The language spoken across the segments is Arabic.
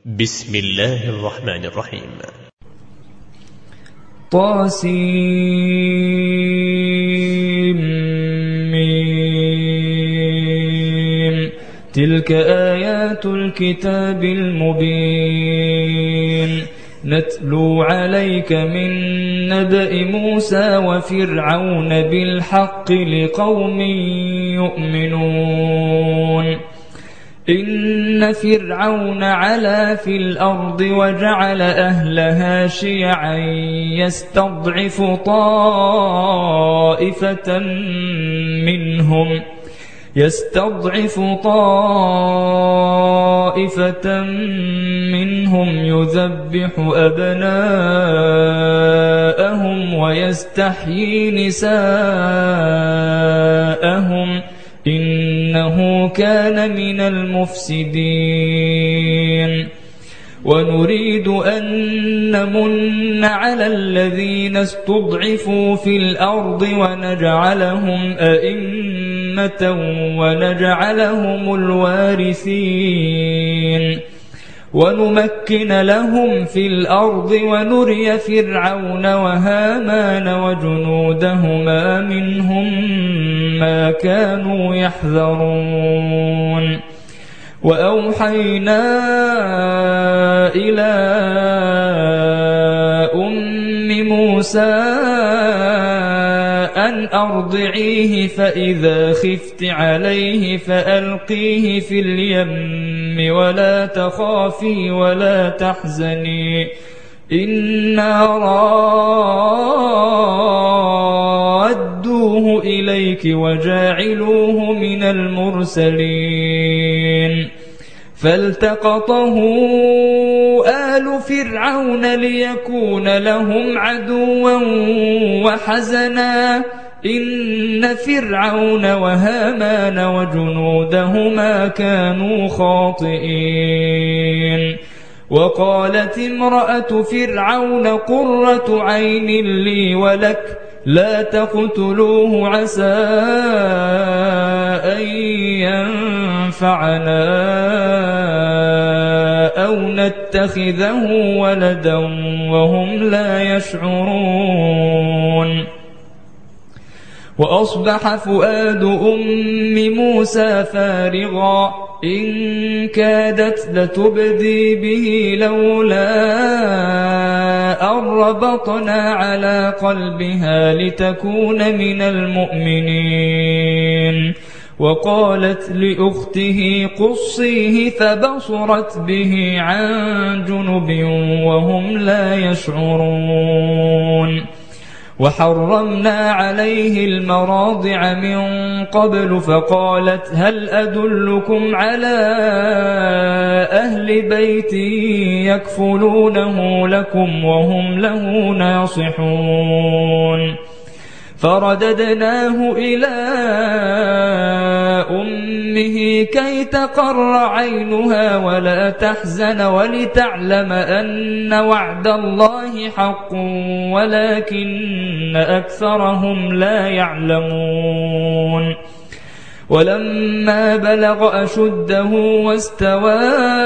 بسم الله الرحمن الرحيم. طاسيم. تلك آيات الكتاب المبين نتلو عليك من نبأ موسى وفرعون بالحق لقوم يؤمنون. إن فرعون علا في الأرض وجعل أهلها شيعا يستضعف طائفة منهم يذبح أبناءهم ويستحيي نساءهم إنه كان من المفسدين. ونريد أن نمن على الذين استضعفوا في الأرض ونجعلهم أئمة ونجعلهم الوارثين ونمكن لهم في الأرض ونري فرعون وهامان وجنودهما منهم ما كانوا يحذرون. وأوحينا إلى أم موسى أن أرضعيه فإذا خفت عليه فألقيه في اليم ولا تخافي ولا تحزني إنا رادوه إليك وجاعلوه من المرسلين. فالتقطه آل فرعون ليكون لهم عدوا وحزنا إن فرعون وهامان وجنودهما كانوا خاطئين. وقالت امرأة فرعون قرة عين لي ولك لا تقتلوه عسى أن ينفعنا أو نتخذه ولدا وهم لا يشعرون. وأصبح فؤاد أم موسى فارغا إن كادت لتبدي به لولا أن ربطنا على قلبها لتكون من المؤمنين. وقالت لأخته قصيه فبصرت به عن جنب وهم لا يشعرون. وحرمنا عليه المراضع من قبل فقالت هل أدلكم على أهل بيت يكفلونه لكم وهم له ناصحون. فرددناه إلى أمه كي تقر عينها ولا تحزن ولتعلم أن وعد الله حق ولكن أكثرهم لا يعلمون. ولما بلغ أشده واستوى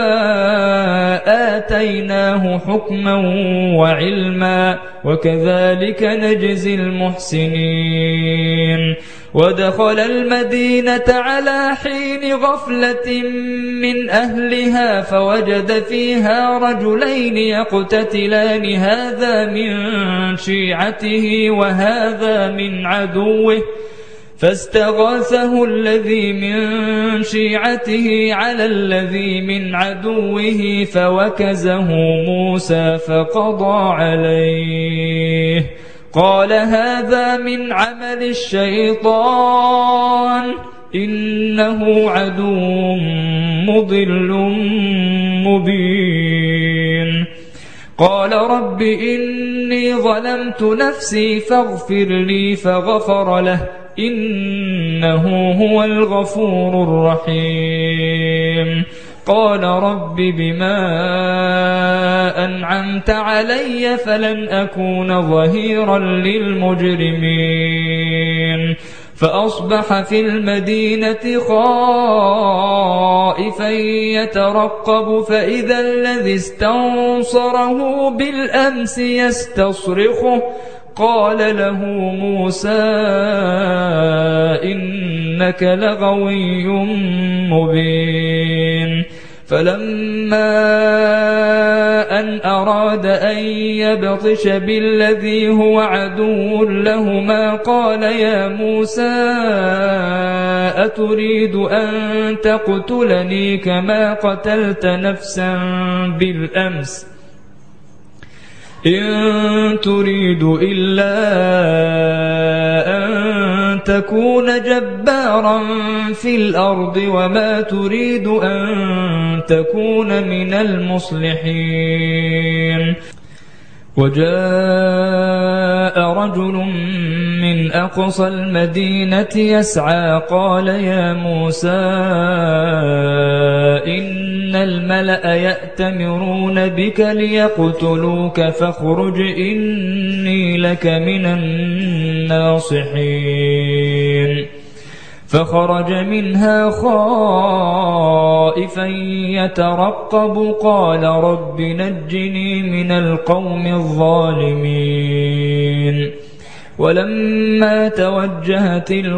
آتيناه حكما وعلما وكذلك نجزي المحسنين. ودخل المدينة على حين غفلة من أهلها فوجد فيها رجلين يقتتلان هذا من شيعته وهذا من عدوه فاستغاثه الذي من شيعته على الذي من عدوه فوكزه موسى فقضى عليه. قال هذا من عمل الشيطان إنه عدو مضل مبين. قال رب إني ظلمت نفسي فاغفر لي فغفر له إنه هو الغفور الرحيم. قال رب بما أنعمت علي فلن أكون ظهيرا للمجرمين فأصبح في المدينة خائفا يترقب فإذا الذي استنصره بالأمس يستصرخه قال له موسى إنك لغوي مبين فلما أن أراد أن يبطش بالذي هو عدو لهما قال يا موسى أتريد أن تقتلني كما قتلت نفسا بالأمس إن تريد إلا أن تكون جبارا في الأرض وما تريد أن تكون من المصلحين وجاء رجل من أقصى المدينة يسعى قال يا موسى إن الملأ يأتمرون بك ليقتلوك فاخرج إني لك من الناصحين فخرج منها خائفا يترقب قال رب نجني من القوم الظالمين ولما توجه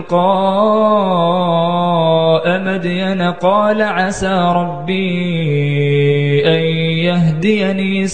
تلقاء مدين قال عسى ربي أن يهديني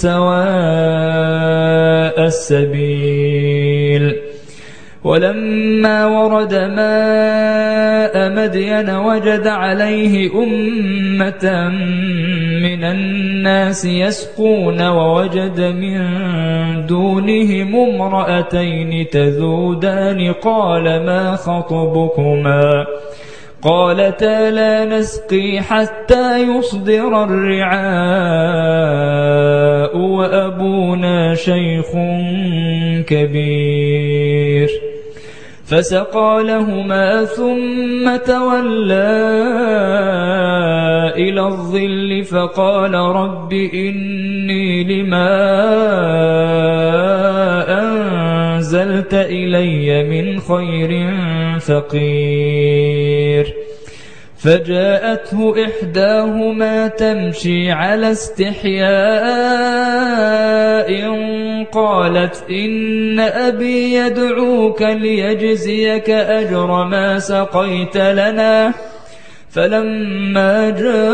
سواء السبيل ولما ورد ماء مدين وجد عليه أمة من الناس يسقون ووجد من دونهم امرأتين تذودان قال ما خطبكما قالتا لا نسقي حتى يصدر الرعاء وأبونا شيخ كبير فسقى لهما ثم تولى إلى الظل فقال رب إني لما أنزلت إلي من خير فقير فجاءته إحداهما تمشي على استحياء قالت إن أبي يدعوك ليجزيك أجر ما سقيت لنا فلما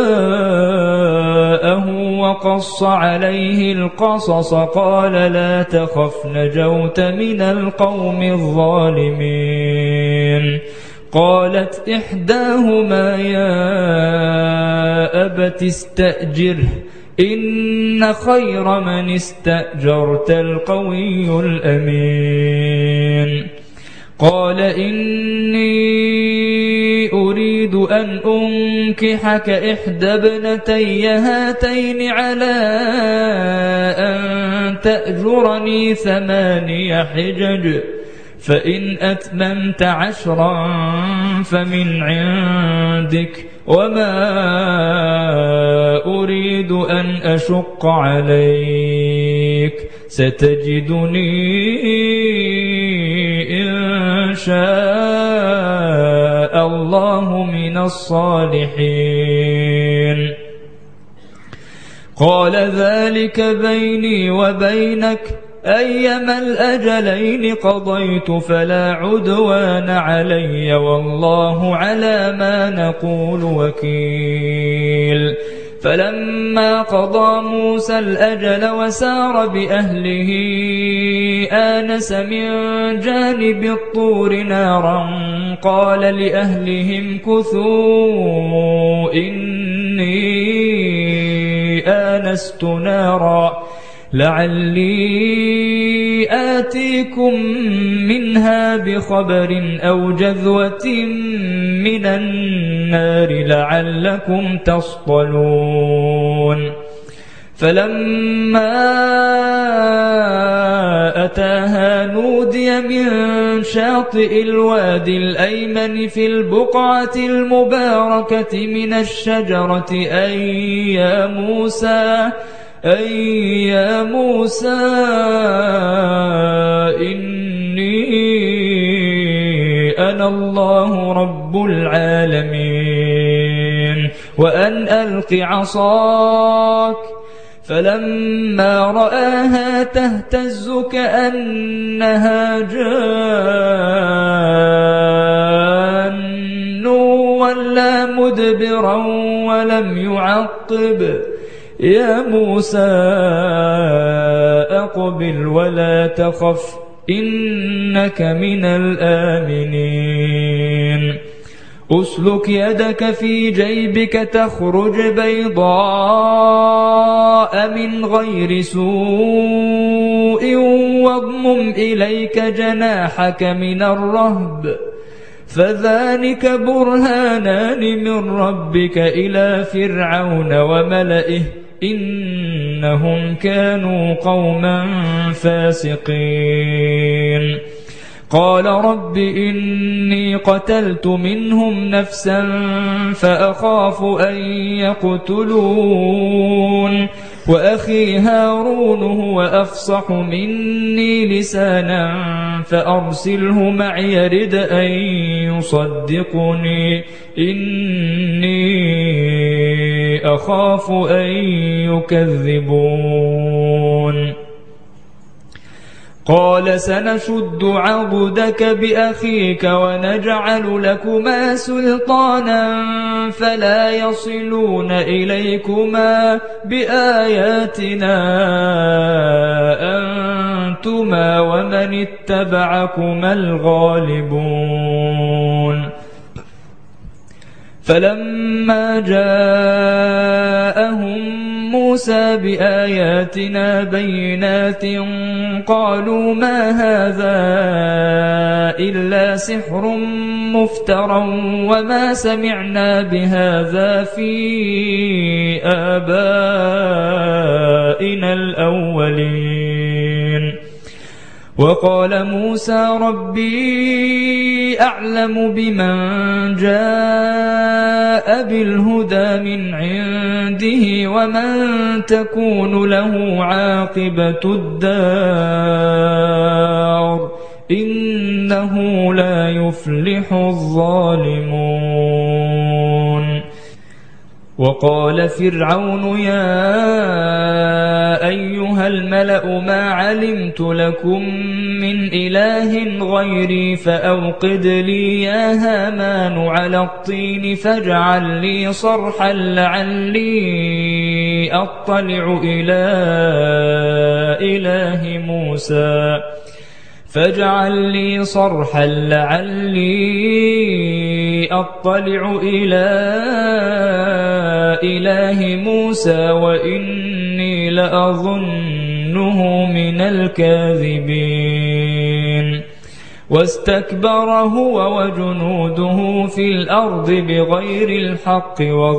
جاءه وقص عليه القصص قال لا تخف نجوت من القوم الظالمين قالت إحداهما يا أبت استأجره إن خير من استأجرت القوي الأمين قال إني أريد أن أنكحك إحدى ابنتي هاتين على أن تأجرني 8 حجج فإن أتممت 10 فمن عندك وما أريد أن أشق عليك ستجدني إن شاء الله من الصالحين قال ذلك بيني وبينك أيما الأجلين قضيت فلا عدوان علي والله على ما نقول وكيل فلما قضى موسى الأجل وسار بأهله آنس من جانب الطور نارا قال لأهلهم كثوا إني آنست نارا لعلي آتيكم منها بخبر أو جذوة من النار لعلكم تصطلون فلما أتاها نودي نودي من شاطئ الوادي الأيمن في البقعة المباركة من الشجرة أي يا موسى إني أنا الله رب العالمين وأن ألق عصاك. فلما رآها تهتز كأنها جان ولا مدبرا ولم يعقب. يا موسى أقبل ولا تخف إنك من الآمنين. أسلك يدك في جيبك تخرج بيضاء من غير سوء واضمم إليك جناحك من الرهب فذلك برهانان من ربك إلى فرعون وملئه إنهم كانوا قوما فاسقين. قال رب إني قتلت منهم نفسا فأخاف أن يقتلون وأخي هارون هو أفصح مني لسانا فأرسله معي يرد أن يصدقني إني أخاف أن يكذبون. قال سنشد عضدك بأخيك ونجعل لكما سلطانا فلا يصلون إليكما بآياتنا أنتما ومن اتبعكما الغالبون. فلما جاءهم موسى بآياتنا بينات قالوا ما هذا إلا سحر مفترى وما سمعنا بهذا في آبائنا الأولين. وقال موسى ربي أعلم بمن جاء بالهدى من عنده ومن تكون له عاقبة الدار إنه لا يفلح الظالمون. وقال فرعون يا أيها الملأ ما علمت لكم من إله غيري فأوقد لي يا هامان على الطين فاجعل لي صرحا لعلي أطلع إلى إله موسى فاجعل لي صرحا لعلي أطلع إلى إله موسى وإني لأظنه من الكاذبين. واستكبر هو وجنوده في الأرض بغير الحق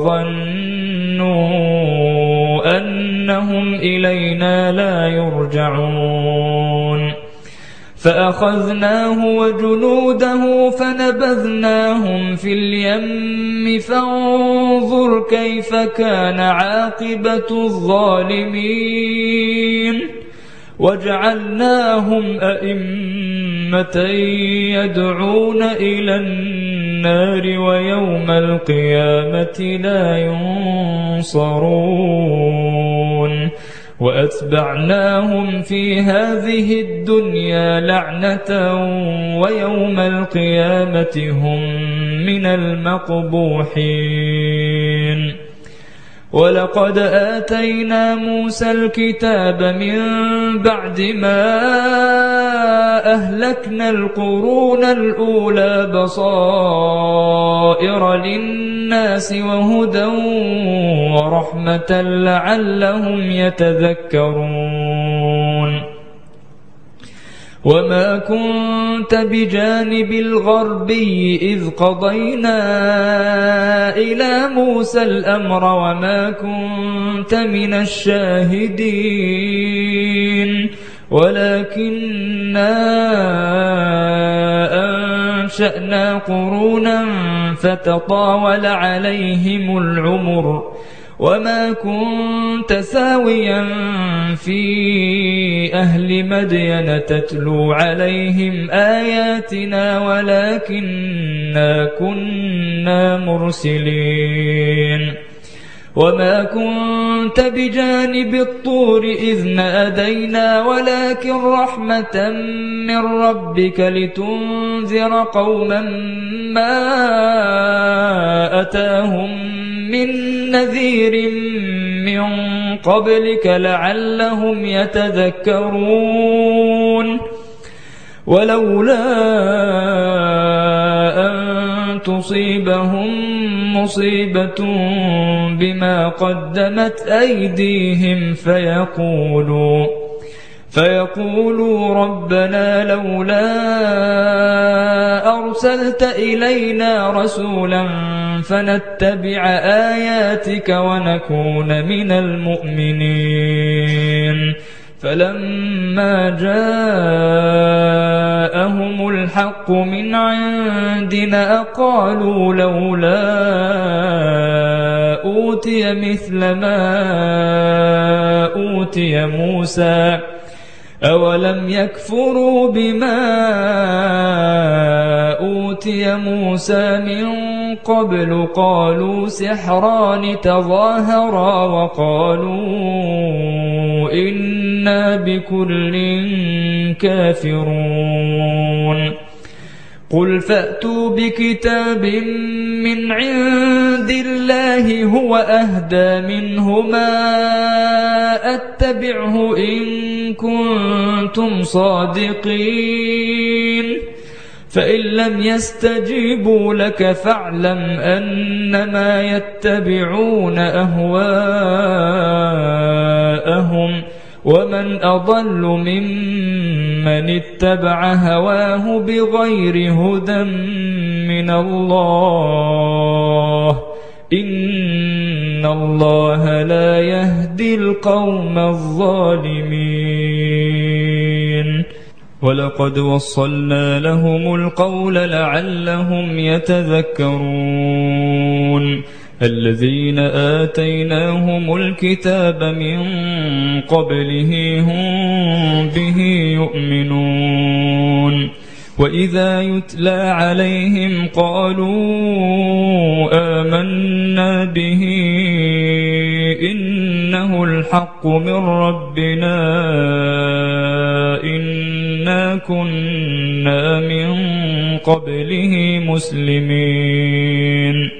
وظنوا أنهم إلينا لا يرجعون. فأخذناه وجنوده فنبذناهم في اليم فانظر كيف كان عاقبة الظالمين. وجعلناهم أئمة يدعون إلى النار ويوم القيامة لا ينصرون. وأتبعناهم في هذه الدنيا لعنة ويوم القيامة هم من المقبوحين. ولقد آتينا موسى الكتاب من بعد ما أهلكنا القرون الأولى بصائر للناس وهدى ورحمة لعلهم يتذكرون. وما كنت بجانب الغربي إذ قضينا إلى موسى الأمر وما كنت من الشاهدين ولكننا أنشأنا قرونا فتطاول عليهم العمر وما كنت ساويا في أهل مدين تتلو عليهم آياتنا ولكننا كنا مرسلين وما كنت بجانب الطور إذ نادينا ولكن رحمة من ربك لتنذر قوما ما أتاهم من نذير من قبلك لعلهم يتذكرون ولولا أن تصيبهم مصيبة بما قدمت أيديهم فيقولوا ربنا لولا أرسلت إلينا رسولا فنتبع آياتك ونكون من المؤمنين فلما جاءهم الحق من عندنا قالوا لولا أوتي مثل ما أوتي موسى أولم يكفروا بما أوتي موسى من قبل قالوا سحران تظاهرا وقالوا إنا بكل كافرون قل فأتوا بكتاب من عند الله هو أهدى منهما أتبعه إن كنتم صادقين فإن لم يستجيبوا لك فاعلم أنما يتبعون أهواءهم ومن أضل ممن اتبع هواه بغير هدى من الله إن الله لا يهدي القوم الظالمين ولقد وصلنا لهم القول لعلهم يتذكرون الذين آتيناهم الكتاب من قبله هم به يؤمنون وإذا يتلى عليهم قالوا آمنا به إنه الحق من ربنا إنا كنا من قبله مسلمين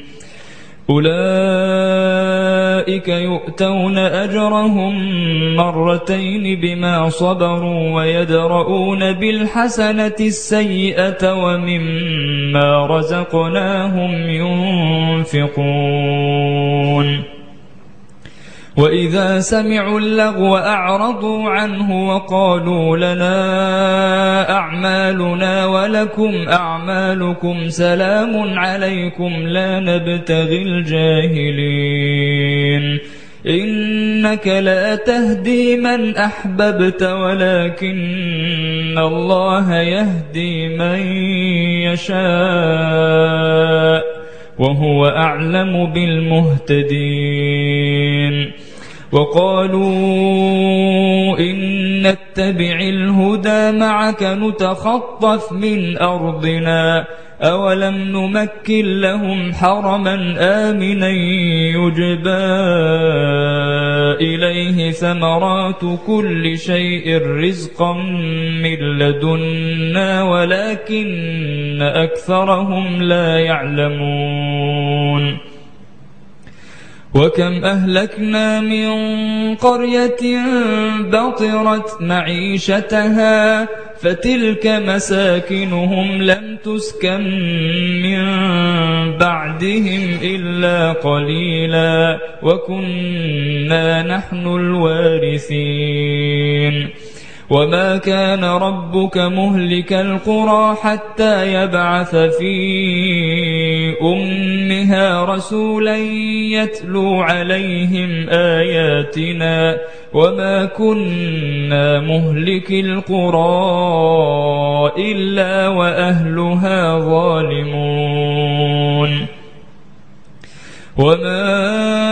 أولئك يؤتون أجرهم مرتين بما صبروا ويدرؤون بالحسنة السيئة ومما رزقناهم ينفقون وإذا سمعوا اللغو أعرضوا عنه وقالوا لنا أعمالنا ولكم أعمالكم سلام عليكم لا نبتغي الجاهلين إنك لا تهدي من أحببت ولكن الله يهدي من يشاء وهو أعلم بالمهتدين وقالوا إن نتبع الهدى معك نتخطف من أرضنا أولم نمكن لهم حرما آمنا يجبى إليه ثمرات كل شيء رزقا من لدنا ولكن أكثرهم لا يعلمون وكم أهلكنا من قرية بطرت معيشتها فتلك مساكنهم لم تسكن من بعدهم إلا قليلا وكنا نحن الوارثين وما كان ربك مهلك القرى حتى يبعث في أمها رسولا يتلو عليهم آياتنا وما كنا مهلك القرى إلا وأهلها ظالمون وما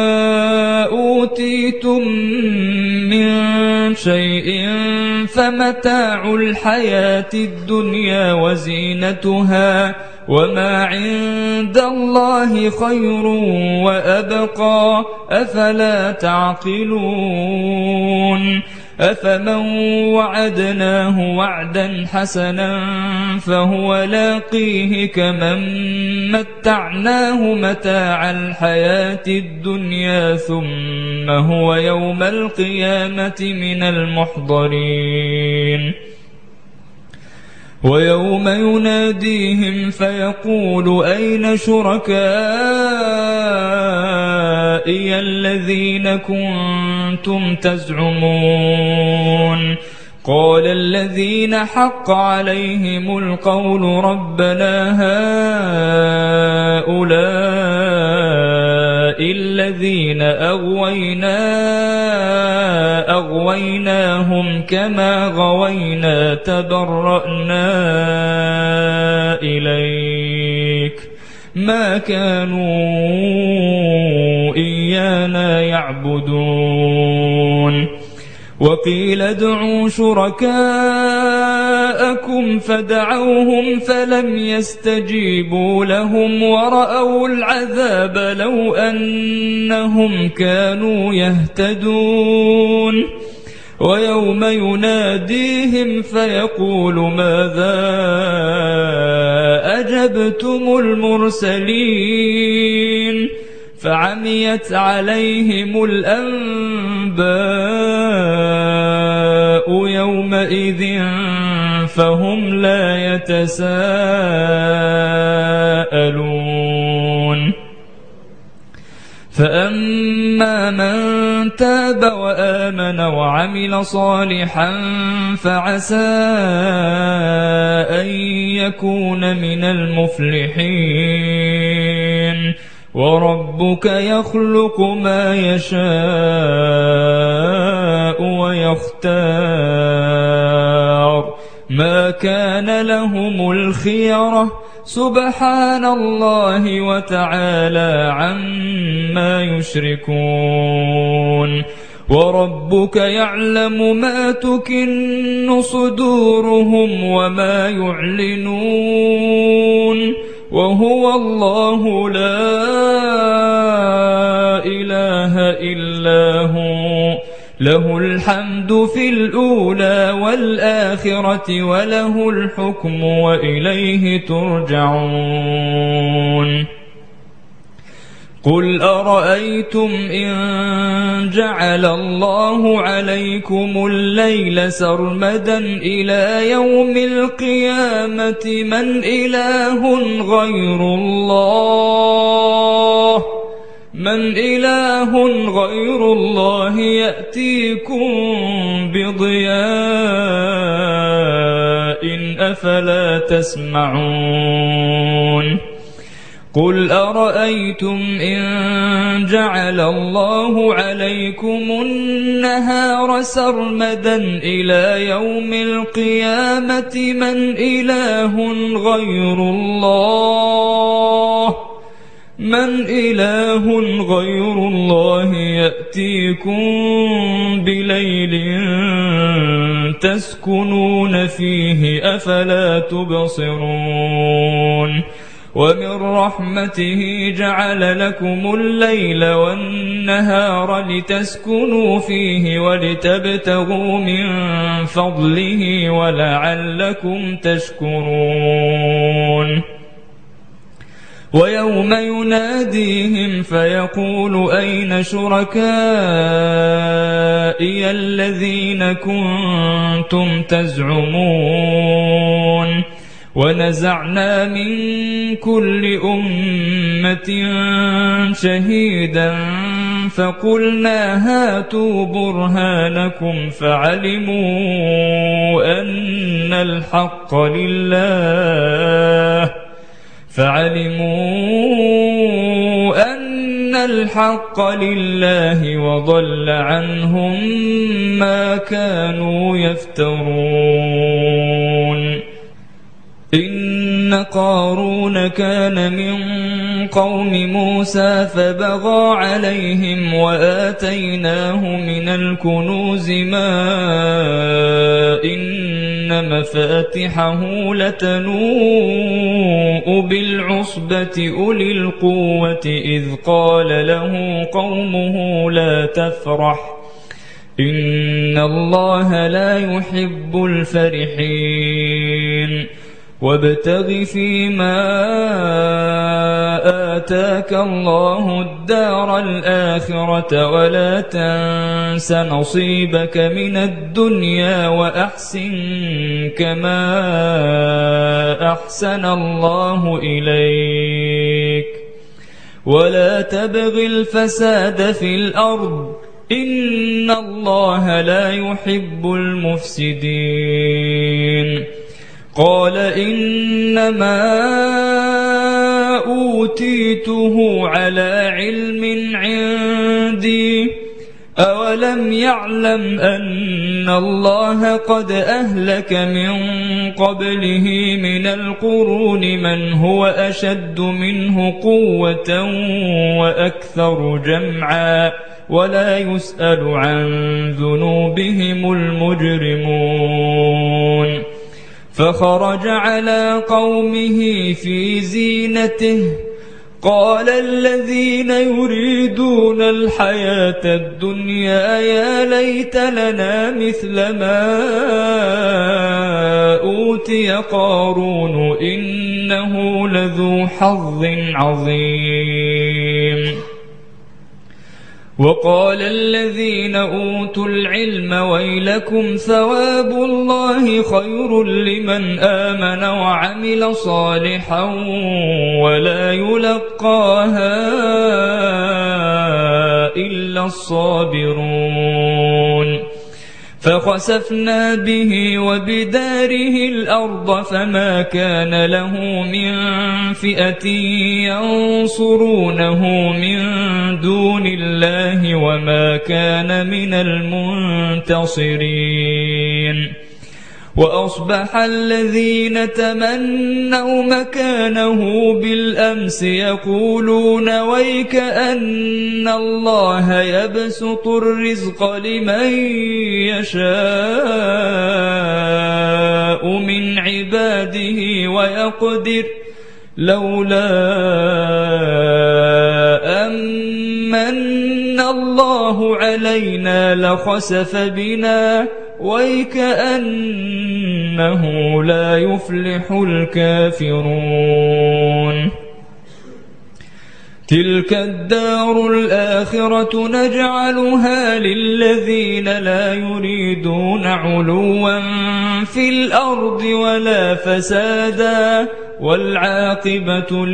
أوتيتم من شيء فمتاع الحياة الدنيا وزينتها وما عند الله خير وأبقى أفلا تعقلون أفمن وعدناه وعدا حسنا فهو لاقيه كمن متعناه متاع الحياة الدنيا ثم هو يوم القيامة من المحضرين ويوم يناديهم فيقول أين شركائي الذين كنتم تزعمون قال الذين حق عليهم القول ربنا هؤلاء الذين أغويناهم كما غوينا تبرأنا إليك ما كانوا إيانا يعبدون وقيل ادعوا شركاءكم فدعوهم فلم يستجيبوا لهم ورأوا العذاب لو أنهم كانوا يهتدون ويوم يناديهم فيقول ماذا أجبتم المرسلين فعميت عليهم الأنباء يومئذ فهم لا يتساءلون فأما من تاب وآمن وعمل صالحا فعسى أن يكون من المفلحين وربك يخلق ما يشاء ويختار ما كان لهم الخيرة سبحان الله وتعالى عما يشركون وربك يعلم ما تكن صدورهم وما يعلنون وهو الله لا إله إلا هو له الحمد في الأولى والآخرة وله الحكم وإليه ترجعون قل أرأيتم إن جعل الله عليكم الليل سرمدا إلى يوم القيامة من إله غير الله يأتيكم بضياء أفلا تسمعون قل أرأيتم إن جعل الله عليكم النهار سرمدا إلى يوم القيامة من إله غير الله يأتيكم بليل تسكنون فيه أفلا تبصرون ومن رحمته جعل لكم الليل والنهار لتسكنوا فيه ولتبتغوا من فضله ولعلكم تشكرون ويوم يناديهم فيقول أين شركائي الذين كنتم تزعمون ونزعنا من كل أمة شهيدا فقلنا هاتوا برهانكم فعلموا أن الحق لله وضل عنهم ما كانوا يفترون. إن قارون كان من قوم موسى فبغى عليهم وآتيناه من الكنوز ما إن مفاتحه لتنوء بالعصبة أولي القوة إذ قال له قومه لا تفرح إن الله لا يحب الفرحين. وابتغ فيما آتاك الله الدار الآخرة ولا تنس نصيبك من الدنيا وأحسن كما أحسن الله إليك ولا تبغ الفساد في الأرض إن الله لا يحب المفسدين. قال إنما أوتيته على علم عندي أولم يعلم أن الله قد أهلك من قبله من القرون من هو أشد منه قوة وأكثر جمعا ولا يسأل عن ذنوبهم المجرمون. فخرج على قومه في زينته قال الذين يريدون الحياة الدنيا يا ليت لنا مثل ما أوتي قارون إنه لذو حظ عظيم. وقال الذين أوتوا العلم ويلكم ثواب الله خير لمن آمن وعمل صالحا ولا يلقاها إلا الصابرون. فخسفنا به وبداره الأرض فما كان له من فئة ينصرونه من دون الله وما كان من المنتصرين. وأصبح الذين تمنوا مكانه بالأمس يقولون ويك أن الله يبسط الرزق لمن يشاء من عباده ويقدر لولا أمن الله علينا لخسف بنا ويكأنه لا يفلح الكافرون. تلك الدار الآخرة نجعلها للذين لا يريدون علوا في الأرض ولا فسادا والعاقبة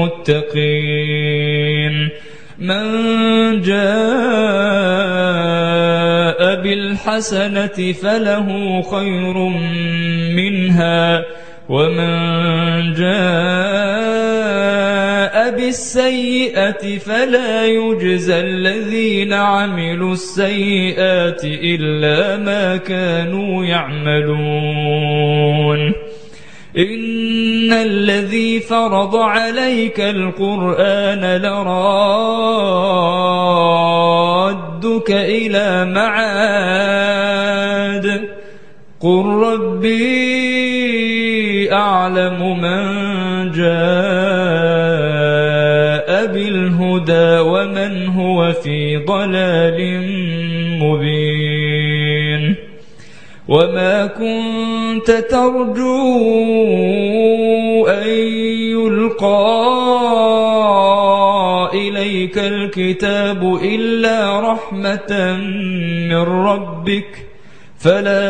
للمتقين. من جاء بالحسنة فله خير منها ومن جاء بالسيئة فلا يجزى الذين عملوا السيئات إلا ما كانوا يعملون. إن الذي فرض عليك القرآن لرادك إلى معاد قل ربي أعلم من جاء بالهدى ومن هو في ضلال مبين. وما كنت ترجو أن يلقى إليك الكتاب إلا رحمة من ربك فلا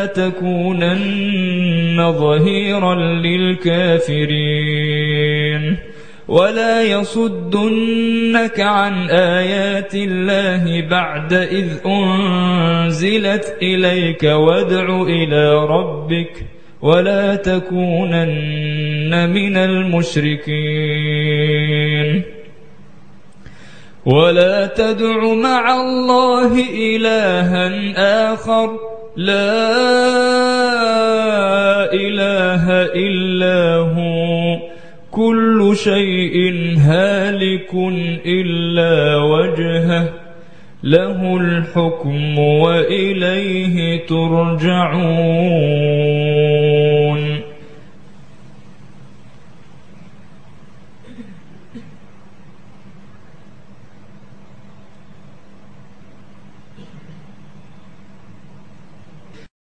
تكونن ظهيرا للكافرين. ولا يصدنك عن آيات الله بعد إذ أنزلت إليك وادع إلى ربك ولا تكونن من المشركين ولا تدع مع الله إلها آخر لا إله إلا هو كل شيء هالك إلا وجهه له الحكم وإليه ترجعون